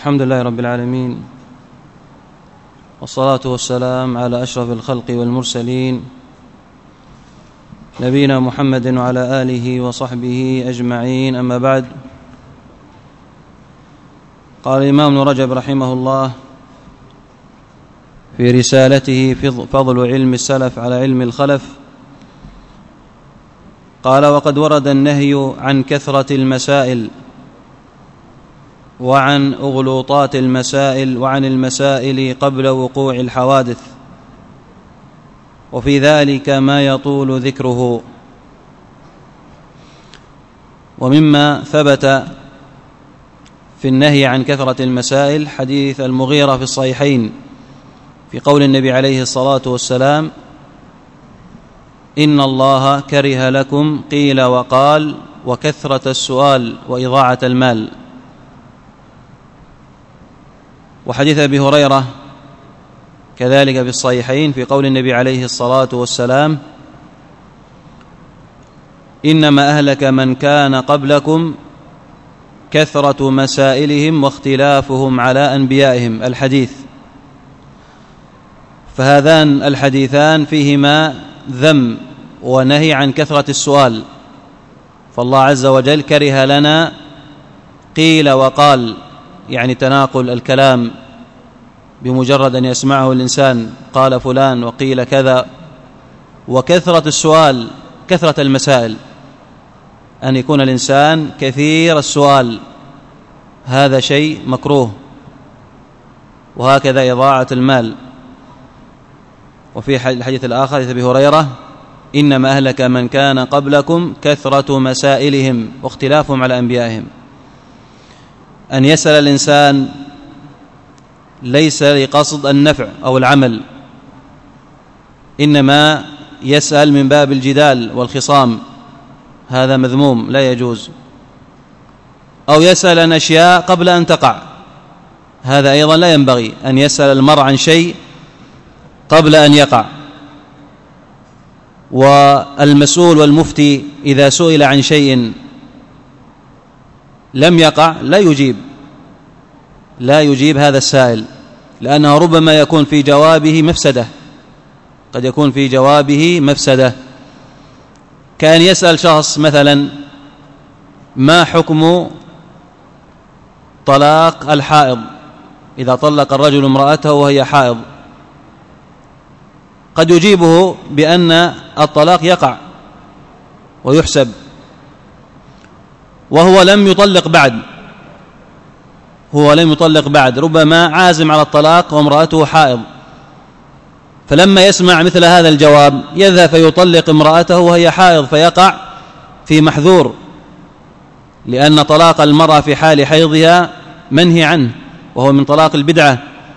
الحمد لله رب العالمين، والصلاة والسلام على أشرف الخلق والمرسلين نبينا محمد وعلى آله وصحبه أجمعين. أما بعد، قال الإمام ابن رجب رحمه الله في رسالته فضل علم السلف على علم الخلف، قال: وقد ورد النهي عن كثرة المسائل وعن أغلوطات المسائل وعن المسائل قبل وقوع الحوادث، وفي ذلك ما يطول ذكره. ومما ثبت في النهي عن كثرة المسائل حديث المغيرة في الصحيحين في قول النبي عليه الصلاة والسلام: إن الله كره لكم قيل وقال وكثرة السؤال وإضاعة المال. وحديث أبي هريرة كذلك في الصحيحين في قول النبي عليه الصلاة والسلام: إنما أهلك من كان قبلكم كثرة مسائلهم واختلافهم على أنبيائهم. الحديث. فهذان الحديثان فيهما ذم ونهي عن كثرة السؤال، فالله عز وجل كره لنا قيل وقال، يعني تناقل الكلام بمجرد أن يسمعه الإنسان، قال فلان وقيل كذا. وكثرة السؤال، كثرة المسائل، أن يكون الإنسان كثير السؤال، هذا شيء مكروه. وهكذا إضاعة المال. وفي الحديث الآخر حديث أبي هريرة: إنما أهلك من كان قبلكم كثرة مسائلهم واختلافهم على أنبيائهم. أن يسأل الإنسان ليس لقصد النفع أو العمل، إنما يسأل من باب الجدال والخصام، هذا مذموم لا يجوز. أو يسأل عن أشياء قبل أن تقع، هذا أيضا لا ينبغي أن يسأل المرء عن شيء قبل أن يقع. والمسؤول والمفتي إذا سئل عن شيء لم يقع لا يجيب هذا السائل، لأنه ربما يكون في جوابه مفسدة، قد يكون في جوابه مفسدة. كان يسأل شخص مثلا: ما حكم طلاق الحائض إذا طلق الرجل امرأته وهي حائض؟ قد يجيبه بأن الطلاق يقع ويحسب، وهو لم يطلق بعد، ربما عازم على الطلاق وامرأته حائض. فلما يسمع مثل هذا الجواب يذهب فيطلق امرأته وهي حائض، فيقع في محذور، لأن طلاق المرأة في حال حيضها منهي عنه، وهو من طلاق البدعة.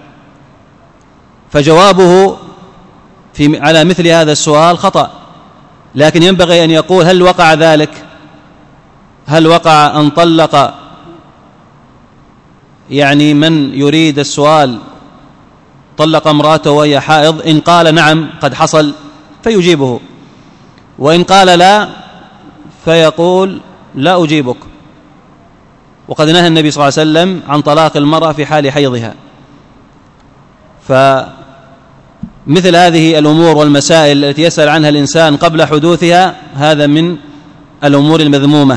فجوابه على مثل هذا السؤال خطأ، لكن ينبغي أن يقول: هل وقع ذلك؟ هل وقع أن طلق يعني من يريد السؤال طلق امرأته وهي حائض؟ إن قال نعم قد حصل فيجيبه، وإن قال لا فيقول: لا أجيبك. وقد نهى النبي صلى الله عليه وسلم عن طلاق المرأة في حال حيضها. فمثل هذه الأمور والمسائل التي يسأل عنها الإنسان قبل حدوثها، هذا من الأمور المذمومة.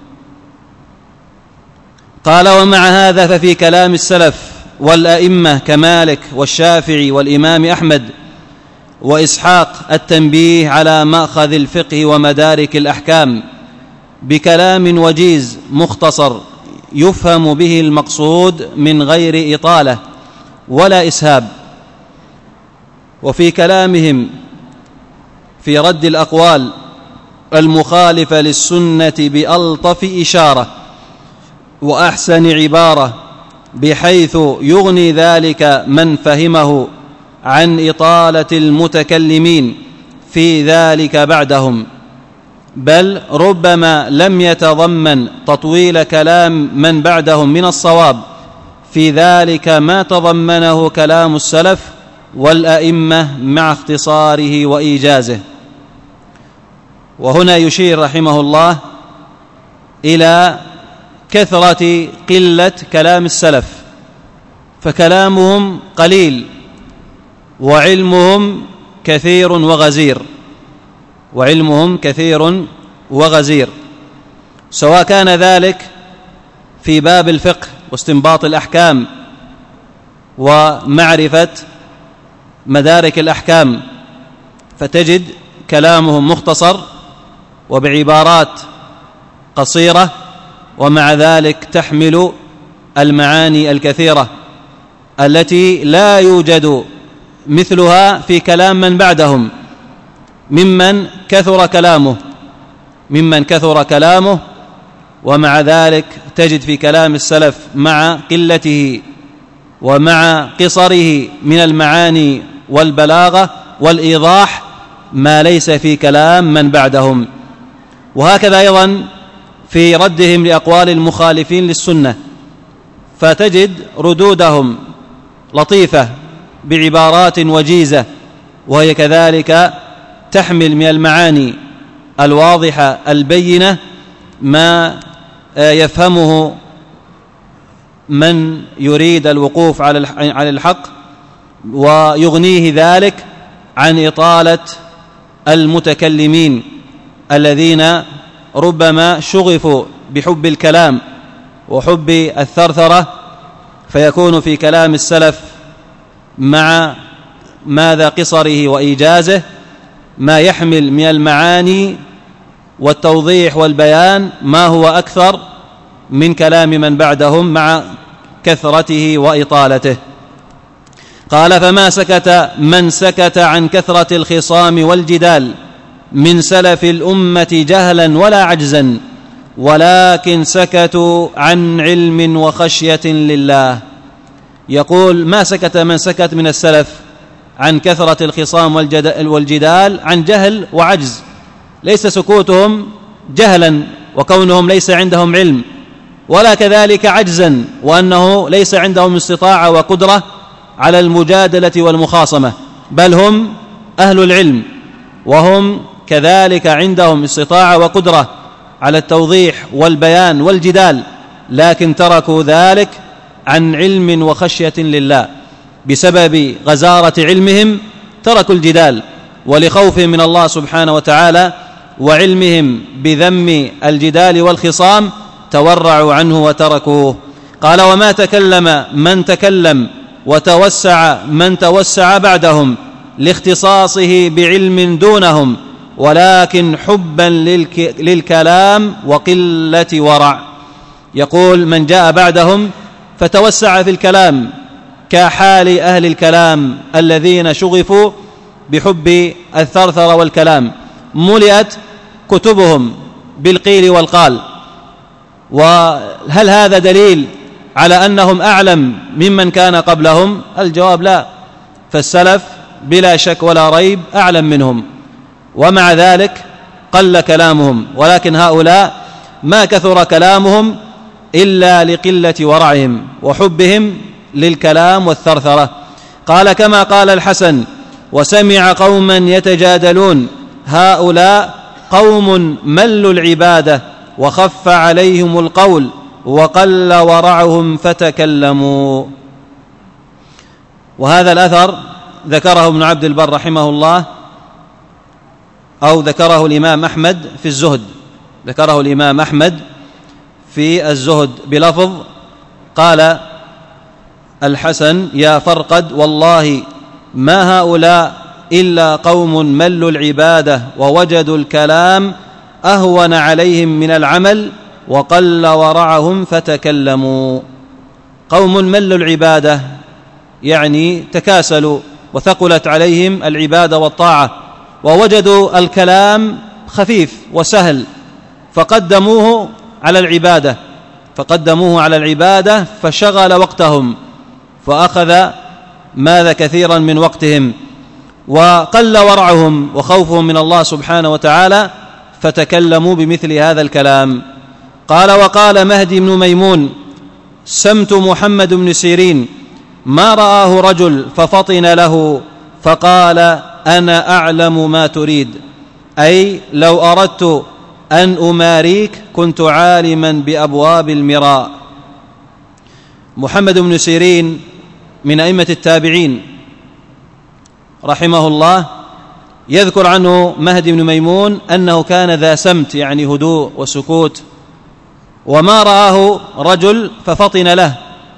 قال: ومع هذا ففي كلام السلف والأئمة كمالك والشافعي والإمام أحمد وإسحاق التنبيه على مأخذ الفقه ومدارك الأحكام بكلام وجيز مختصر يفهم به المقصود من غير إطالة ولا إسهاب. وفي كلامهم في رد الأقوال المخالفة للسنة بألطف إشارة وأحسن عبارة، بحيث يغني ذلك من فهمه عن إطالة المتكلمين في ذلك بعدهم، بل ربما لم يتضمن تطويل كلام من بعدهم من الصواب في ذلك ما تضمنه كلام السلف والأئمة مع اختصاره وإيجازه. وهنا يشير رحمه الله إلى كثرة قلة كلام السلف فكلامهم قليل وعلمهم كثير وغزير، وعلمهم كثير وغزير، سواء كان ذلك في باب الفقه واستنباط الأحكام ومعرفة مدارك الأحكام، فتجد كلامهم مختصر وبعبارات قصيرة، ومع ذلك تحمل المعاني الكثيرة التي لا يوجد مثلها في كلام من بعدهم ممن كثر كلامه، ومع ذلك تجد في كلام السلف مع قلته ومع قصره من المعاني والبلاغة والإيضاح ما ليس في كلام من بعدهم. وهكذا أيضا في ردهم لأقوال المخالفين للسنة، فتجد ردودهم لطيفة بعبارات وجيزة، وهي كذلك تحمل من المعاني الواضحة البينة ما يفهمه من يريد الوقوف على الحق، ويغنيه ذلك عن إطالة المتكلمين الذين ربما شغفوا بحب الكلام وحب الثرثرة، فيكون في كلام السلف مع ماذا قصره وإيجازه ما يحمل من المعاني والتوضيح والبيان ما هو أكثر من كلام من بعدهم مع كثرته وإطالته. قال: فما سكت من سكت عن كثرة الخصام والجدال من سلف الأمة جهلا ولا عجزا، ولكن سكتوا عن علم وخشية لله. يقول: ما سكت من سكت من السلف عن كثرة الخصام والجدال عن جهل وعجز، ليس سكوتهم جهلا وكونهم ليس عندهم علم، ولا كذلك عجزا وأنه ليس عندهم استطاعة وقدرة على المجادلة والمخاصمة، بل هم أهل العلم، وهم كذلك عندهم استطاعة وقدرة على التوضيح والبيان والجدال، لكن تركوا ذلك عن علم وخشية لله. بسبب غزارة علمهم تركوا الجدال، ولخوفهم من الله سبحانه وتعالى وعلمهم بذم الجدال والخصام تورعوا عنه وتركوه. قال: وما تكلم من تكلم وتوسع من توسع بعدهم لاختصاصه بعلم دونهم، ولكن حبا للكلام وقلة ورع. يقول: من جاء بعدهم فتوسع في الكلام كحال أهل الكلام الذين شغفوا بحب الثرثر والكلام، ملئت كتبهم بالقيل والقال. وهل هذا دليل على أنهم أعلم ممن كان قبلهم؟ الجواب لا، فالسلف بلا شك ولا ريب أعلم منهم، ومع ذلك قل كلامهم، ولكن هؤلاء ما كثر كلامهم إلا لقلة ورعهم وحبهم للكلام والثرثرة. قال: كما قال الحسن: وسمع قوما يتجادلون هؤلاء قوم ملوا العبادة وخف عليهم القول وقل ورعهم فتكلموا. وهذا الأثر ذكره ابن عبد البر رحمه الله، أو ذكره الإمام أحمد في الزهد، ذكره الإمام أحمد في الزهد بلفظ: قال الحسن: يا فرقد والله ما هؤلاء إلا قوم ملوا العبادة ووجدوا الكلام أهون عليهم من العمل وقل ورعهم فتكلموا. قوم ملوا العبادة يعني تكاسلوا وثقلت عليهم العبادة والطاعة، ووجدوا الكلام خفيف وسهل فقدموه على العبادة فشغل وقتهم، فأخذ ماذا كثيرا من وقتهم، وقل ورعهم وخوفهم من الله سبحانه وتعالى فتكلموا بمثل هذا الكلام. قال: وقال مهدي بن ميمون: سمت محمد بن سيرين ما رآه رجل ففطن له فقال: أنا أعلم ما تريد، أي لو أردت أن أماريك كنت عالما بأبواب المراء. محمد بن سيرين من أئمة التابعين رحمه الله يذكر عنه مهدي بن ميمون أنه كان ذا سمت، يعني هدوء وسكوت، وما رآه رجل ففطن له،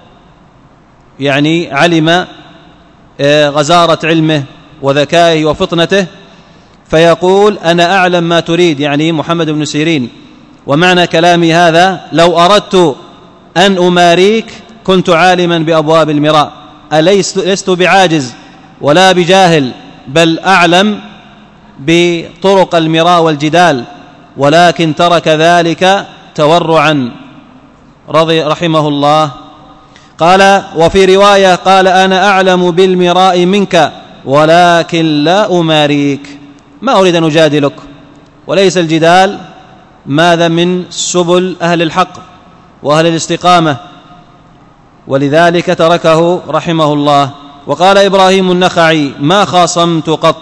يعني علم غزارة علمه وذكائه وفطنته، فيقول أنا أعلم ما تريد، يعني محمد بن سيرين. ومعنى كلامي هذا لو أردت أن أماريك كنت عالما بأبواب المراء، لست بعاجز ولا بجاهل، بل أعلم بطرق المراء والجدال، ولكن ترك ذلك تورعا رحمه الله. قال وفي رواية قال أنا أعلم بالمراء منك ولكن لا أماريك، ما أريد أن أجادلك، وليس الجدال ماذا من سبل أهل الحق وأهل الاستقامة، ولذلك تركه رحمه الله. وقال إبراهيم النخعي ما خاصمت قط.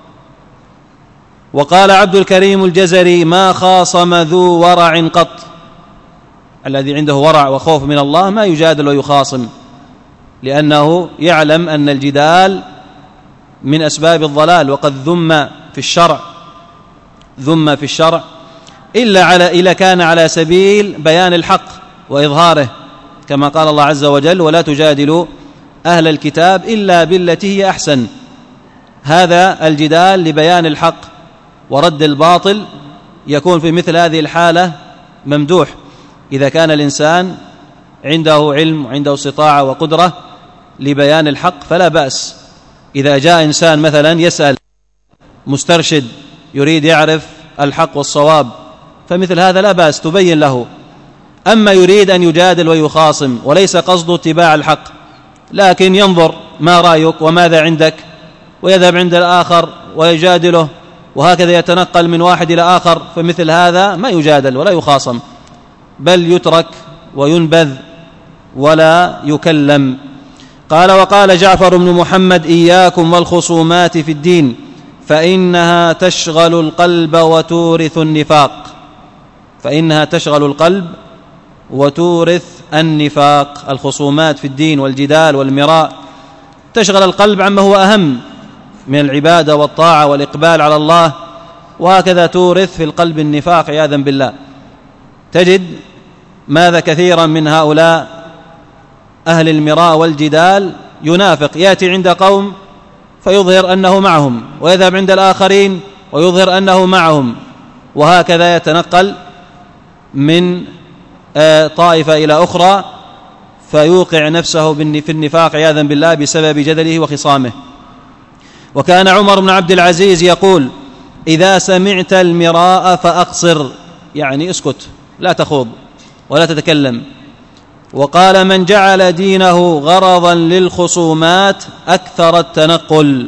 وقال عبد الكريم الجزري ما خاصم ذو ورع قط، الذي عنده ورع وخوف من الله ما يجادل ويخاصم، لأنه يعلم أن الجدال من أسباب الضلال، وقد ذم في الشرع إلا كان على سبيل بيان الحق وإظهاره، كما قال الله عز وجل ولا تجادلوا أهل الكتاب إلا بالتي هي أحسن. هذا الجدال لبيان الحق ورد الباطل يكون في مثل هذه الحالة ممدوح، إذا كان الإنسان عنده علم وعنده استطاعة وقدرة لبيان الحق فلا بأس. إذا جاء إنسان مثلا يسأل مسترشد يريد يعرف الحق والصواب، فمثل هذا لا بأس تبين له. أما يريد أن يجادل ويخاصم وليس قصده اتباع الحق، لكن ينظر ما رأيك وماذا عندك، ويذهب عند الآخر ويجادله، وهكذا يتنقل من واحد إلى آخر، فمثل هذا ما يجادل ولا يخاصم، بل يترك وينبذ ولا يكلم. قال وقال جعفر بن محمد إياكم والخصومات في الدين فإنها تشغل القلب وتورث النفاق. فإنها تشغل القلب وتورث النفاق. الخصومات في الدين والجدال والمراء تشغل القلب عما هو أهم من العبادة والطاعة والإقبال على الله، وهكذا تورث في القلب النفاق عياذا بالله. تجد ماذا كثيرا من هؤلاء أهل المراء والجدال ينافق، يأتي عند قوم فيظهر أنه معهم، ويذهب عند الآخرين ويظهر أنه معهم، وهكذا يتنقل من طائفة إلى أخرى، فيوقع نفسه في النفاق عياذا بالله بسبب جدله وخصامه. وكان عمر بن عبد العزيز يقول إذا سمعت المراء فأقصر، يعني اسكت لا تخوض ولا تتكلم. وقال من جعل دينه غرضا للخصومات أكثر التنقل.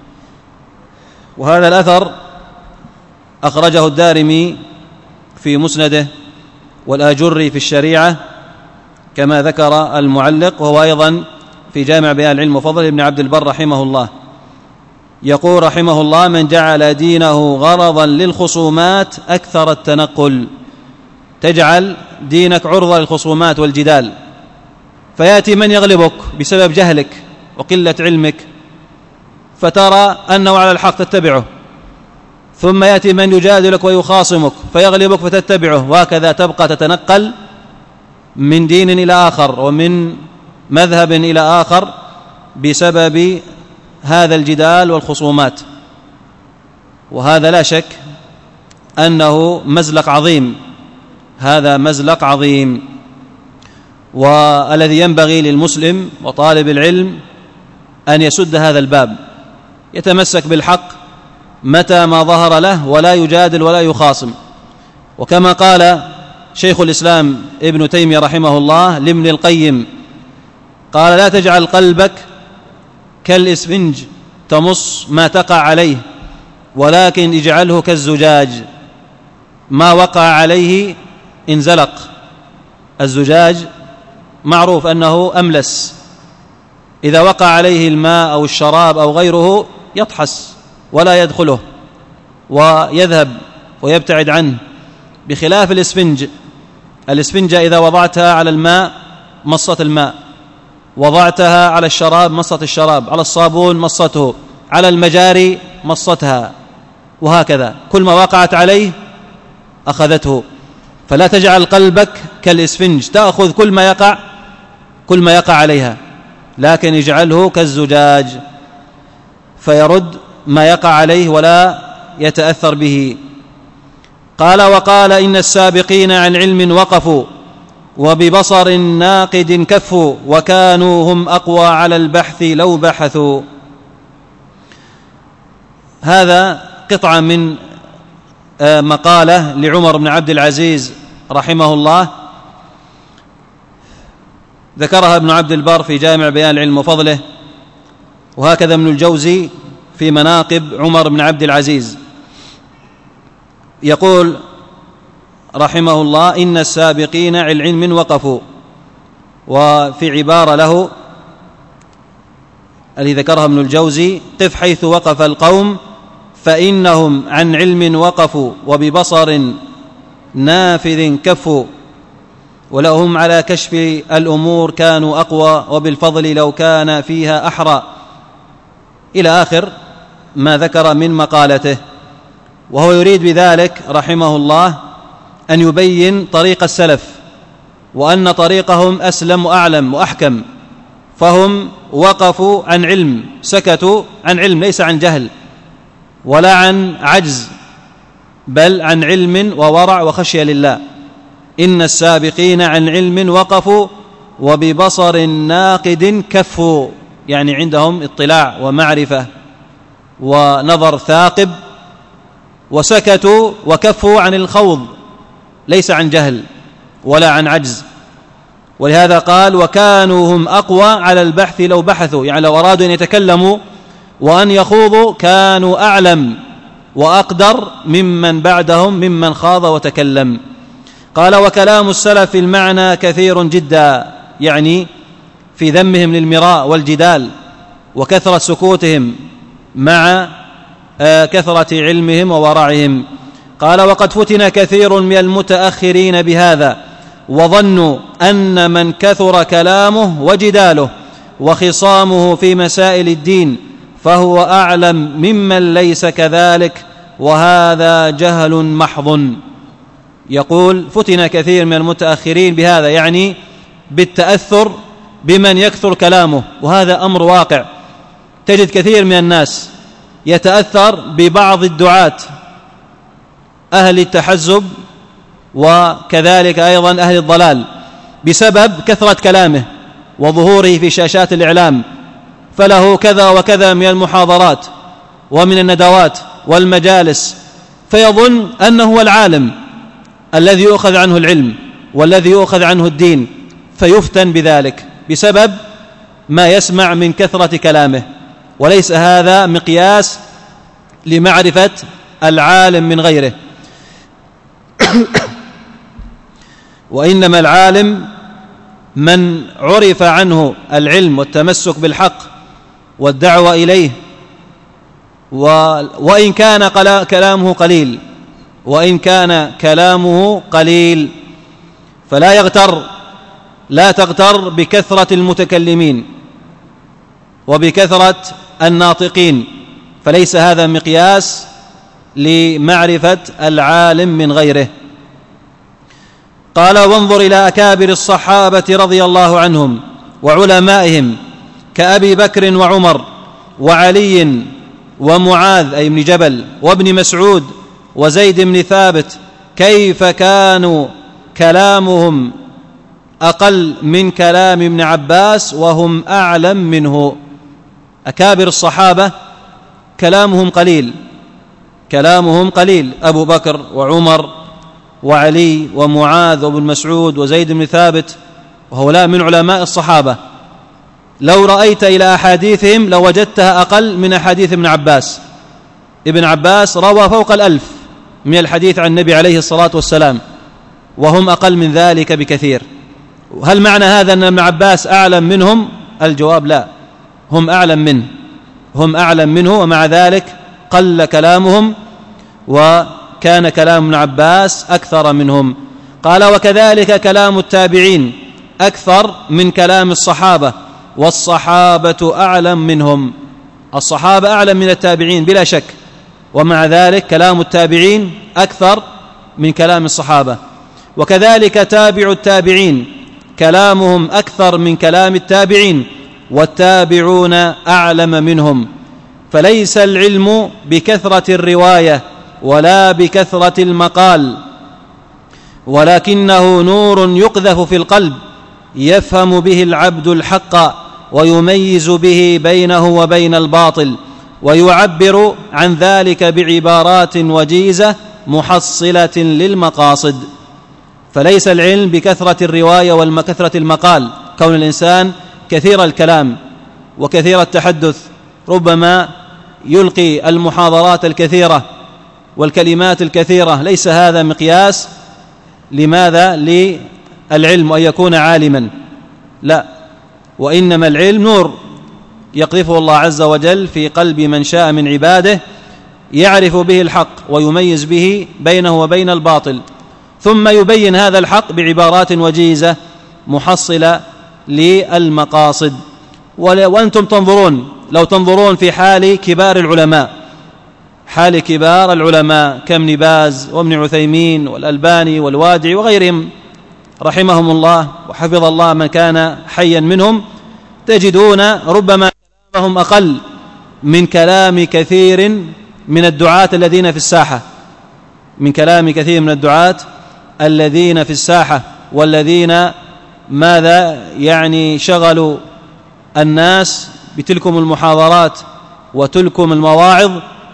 وهذا الأثر أخرجه الدارمي في مسنده والآجري في الشريعة كما ذكر المعلق، وهو أيضا في جامع بيان العلم وفضل ابن عبد البر رحمه الله. يقول رحمه الله من جعل دينه غرضا للخصومات أكثر التنقل. تجعل دينك عرضة للخصومات والجدال، فيأتي من يغلبك بسبب جهلك وقلة علمك فترى أنه على الحق تتبعه، ثم يأتي من يجادلك ويخاصمك فيغلبك فتتبعه، وهكذا تبقى تتنقل من دين إلى آخر ومن مذهب إلى آخر بسبب هذا الجدال والخصومات. وهذا لا شك أنه مزلق عظيم، هذا مزلق عظيم. والذي ينبغي للمسلم وطالب العلم أن يسد هذا الباب، يتمسك بالحق متى ما ظهر له ولا يجادل ولا يخاصم. وكما قال شيخ الإسلام ابن تيمية رحمه الله لابن القيم، قال لا تجعل قلبك كالإسفنج تمص ما تقع عليه، ولكن اجعله كالزجاج ما وقع عليه انزلق. الزجاج معروف أنه أملس، إذا وقع عليه الماء أو الشراب أو غيره يطحس ولا يدخله ويذهب ويبتعد عنه، بخلاف الإسفنج. الإسفنجة إذا وضعتها على الماء مصت الماء وضعتها على الشراب مصت الشراب، على الصابون مصته، على المجاري مصتها، وهكذا كل ما وقعت عليه أخذته. فلا تجعل قلبك كالإسفنج تأخذ كل ما يقع عليها، لكن اجعله كالزجاج فيرد ما يقع عليه ولا يتأثر به. قال: وقال إن السابقين عن علم وقفوا وببصر ناقد كفوا وكانوا هم أقوى على البحث لو بحثوا. هذا قطعة من مقالة لعمر بن عبد العزيز رحمه الله، ذكرها ابن عبد البر في جامع بيان العلم وفضله، وهكذا ابن الجوزي في مناقب عمر بن عبد العزيز. يقول رحمه الله: إن السابقين عن علم وقفوا. وفي عبارة له الذي ذكرها ابن الجوزي: قف حيث وقف القوم فإنهم عن علم وقفوا وببصر نافذ كفوا ولهم على كشف الأمور كانوا أقوى وبالفضل لو كان فيها أحرى، إلى آخر ما ذكر من مقالته. وهو يريد بذلك رحمه الله أن يبين طريق السلف، وأن طريقهم أسلم وأعلم وأحكم، فهم وقفوا عن علم، سكتوا عن علم، ليس عن جهل ولا عن عجز، بل عن علم وورع وخشية لله. إن السابقين عن علم وقفوا وببصر ناقد كفوا، يعني عندهم اطلاع ومعرفة ونظر ثاقب، وسكتوا وكفوا عن الخوض، ليس عن جهل ولا عن عجز. ولهذا قال: وكانوا هم أقوى على البحث لو بحثوا، يعني لو أرادوا أن يتكلموا وأن يخوضوا كانوا أعلم وأقدر ممن بعدهم ممن خاض وتكلم. قال: وكلام السلف في المعنى كثير جدا، يعني في ذمهم للمراء والجدال وكثرة سكوتهم مع كثرة علمهم وورعهم. قال: وقد فتن كثير من المتأخرين بهذا وظنوا أن من كثر كلامه وجداله وخصامه في مسائل الدين فهو أعلم ممن ليس كذلك، وهذا جهل محض. يقول: فتن كثير من المتأخرين بهذا، يعني بالتأثر بمن يكثر كلامه، وهذا أمر واقع. تجد كثير من الناس يتأثر ببعض الدعاة أهل التحزب وكذلك أيضا أهل الضلال بسبب كثرة كلامه وظهوره في شاشات الإعلام، فله كذا وكذا من المحاضرات ومن الندوات والمجالس، فيظن أنه هو العالم الذي يؤخذ عنه العلم والذي يؤخذ عنه الدين، فيفتن بذلك بسبب ما يسمع من كثرة كلامه. وليس هذا مقياس لمعرفة العالم من غيره، وإنما العالم من عرف عنه العلم والتمسك بالحق والدعوة إليه، وإن كان كلامه قليل لا تغتر بكثرة المتكلمين وبكثرة الناطقين، فليس هذا مقياس لمعرفة العالم من غيره. قال: وانظر إلى أكابر الصحابة رضي الله عنهم وعلمائهم كأبي بكر وعمر وعلي ومعاذ أي بن جبل وابن مسعود وزيد بن ثابت، كيف كانوا كلامهم أقل من كلام ابن عباس وهم أعلم منه. أكابر الصحابة كلامهم قليل، أبو بكر وعمر وعلي ومعاذ وابن مسعود وزيد بن ثابت، وهؤلاء من علماء الصحابة. لو رأيت إلى أحاديثهم لوجدتها أقل من أحاديث ابن عباس. ابن عباس روى فوق 1000 من الحديث عن النبي عليه الصلاة والسلام، وهم أقل من ذلك بكثير. هل معنى هذا أن ابن عباس أعلم منهم؟ الجواب لا، هم أعلم منه، ومع ذلك قل كلامهم، وكان كلام ابن عباس أكثر منهم. قال: وكذلك كلام التابعين أكثر من كلام الصحابة، والصحابة أعلم منهم. الصحابة أعلم من التابعين بلا شك، ومع ذلك كلام التابعين أكثر من كلام الصحابة، وكذلك تابع التابعين كلامهم أكثر من كلام التابعين، والتابعون أعلم منهم. فليس العلم بكثرة الرواية ولا بكثرة المقال، ولكنه نور يقذف في القلب يفهم به العبد الحق ويميز به بينه وبين الباطل، ويعبر عن ذلك بعبارات وجيزة محصلة للمقاصد. فليس العلم بكثرة الرواية وكثرة المقال، كون الإنسان كثير الكلام وكثير التحدث، ربما يلقي المحاضرات الكثيرة والكلمات الكثيرة، ليس هذا مقياس لماذا؟ للعلم أن يكون عالما، لا، وإنما العلم نور يقذفه الله عز وجل في قلب من شاء من عباده، يعرف به الحق ويميز به بينه وبين الباطل، ثم يبين هذا الحق بعبارات وجيزة محصلة للمقاصد. وأنتم تنظرون، لو تنظرون في حال كبار العلماء، حال كبار العلماء كابن باز وابن عثيمين والألباني والوادعي وغيرهم رحمهم الله وحفظ الله من كان حيا منهم، تجدون ربما كلامهم أقل من كلام كثير من الدعاة الذين في الساحة، من كلام كثير من الدعاة الذين في الساحة، والذين ماذا يعني شغلوا الناس بتلكم المحاضرات وتلكم المواعظ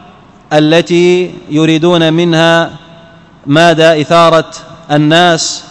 التي يريدون منها ماذا؟ إثارة الناس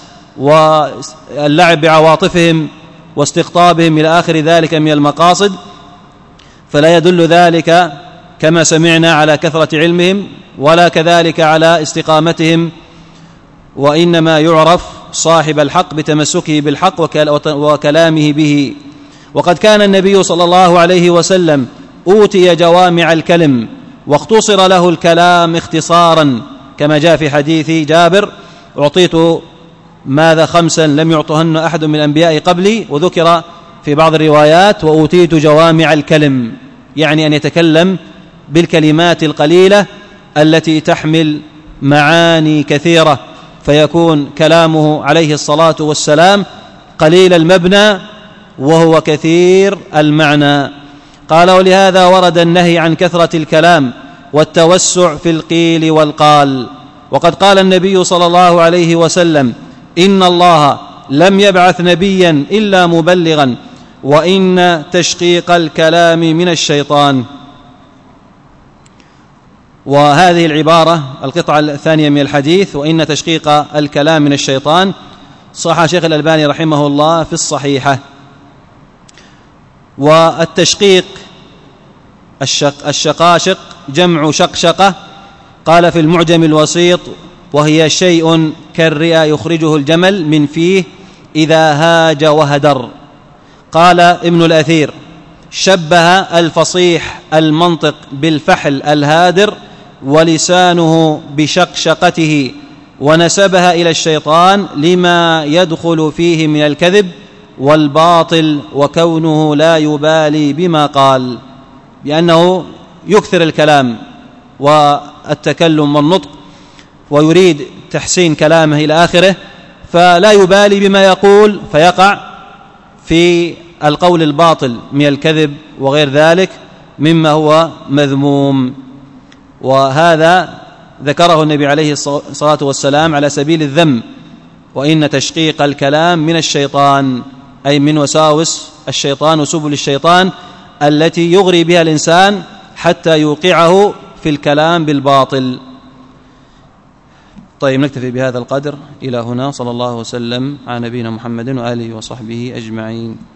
واللعب بعواطفهم واستقطابهم إلى آخر ذلك من المقاصد. فلا يدل ذلك كما سمعنا على كثرة علمهم ولا كذلك على استقامتهم، وإنما يعرف صاحب الحق بتمسكه بالحق وكلامه به. وقد كان النبي صلى الله عليه وسلم أوتي جوامع الكلم واختصر له الكلام اختصارا، كما جاء في حديث جابر: أعطيت ماذا 5 لم يعطهن أحد من الأنبياء قبلي، وذكر في بعض الروايات: وأوتيت جوامع الكلم، يعني أن يتكلم بالكلمات القليلة التي تحمل معاني كثيرة، فيكون كلامه عليه الصلاة والسلام قليل المبنى وهو كثير المعنى. قال: ولهذا ورد النهي عن كثرة الكلام والتوسع في القيل والقال. وقد قال النبي صلى الله عليه وسلم: إن الله لم يبعث نبيا إلا مبلغا، وإن تشقيق الكلام من الشيطان. وهذه العبارة القطعة الثانية من الحديث: وإن تشقيق الكلام من الشيطان، صح شيخ الألباني رحمه الله في الصحيحة. والتشقيق الشقاشق جمع شقشقة، قال في المعجم الوسيط: وهي شيء كالرئة يخرجه الجمل من فيه إذا هاج وهدر. قال ابن الأثير: شبه الفصيح المنطق بالفحل الهادر ولسانه بشقشقته، ونسبها إلى الشيطان لما يدخل فيه من الكذب والباطل، وكونه لا يبالي بما قال، لأنه يكثر الكلام والتكلم والنطق ويريد تحسين كلامه إلى آخره، فلا يبالي بما يقول، فيقع في القول الباطل من الكذب وغير ذلك مما هو مذموم. وهذا ذكره النبي عليه الصلاة والسلام على سبيل الذم: وإن تشقيق الكلام من الشيطان، أي من وساوس الشيطان وسبل الشيطان التي يغري بها الإنسان حتى يوقعه في الكلام بالباطل. طيب، نكتفي بهذا القدر إلى هنا. صلى الله وسلم على نبينا محمد وآله وصحبه أجمعين.